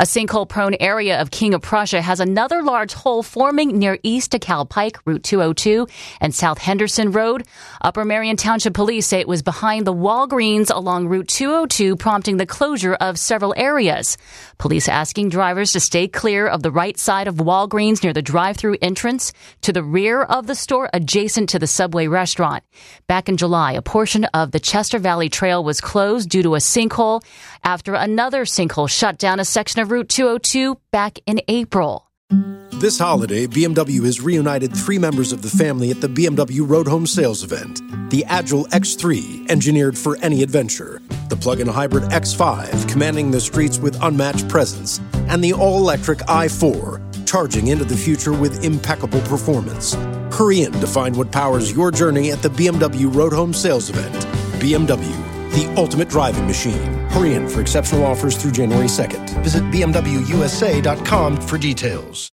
A sinkhole-prone area of King of Prussia has another large hole forming near East DeKalb Pike, Route 202, and South Henderson Road. Upper Marion Township Police say it was behind the Walgreens along Route 202, prompting the closure of several areas. Police asking drivers to stay clear of the right side of Walgreens near the drive-through entrance, to the rear of the store adjacent to the Subway restaurant. Back in July, a portion of the Chester Valley Trail was closed due to a sinkhole after another sinkhole shut down a section of Route 202 back in April. This holiday, BMW has reunited 3 members of the family at the BMW Road Home Sales event. The Agile X3, engineered for any adventure. The plug-in hybrid X5, commanding the streets with unmatched presence. And the all-electric i4, charging into the future with impeccable performance. Hurry in to find what powers your journey at the BMW Road Home Sales event. BMW, the ultimate driving machine. Hurry in for exceptional offers through January 2nd. Visit bmwusa.com for details.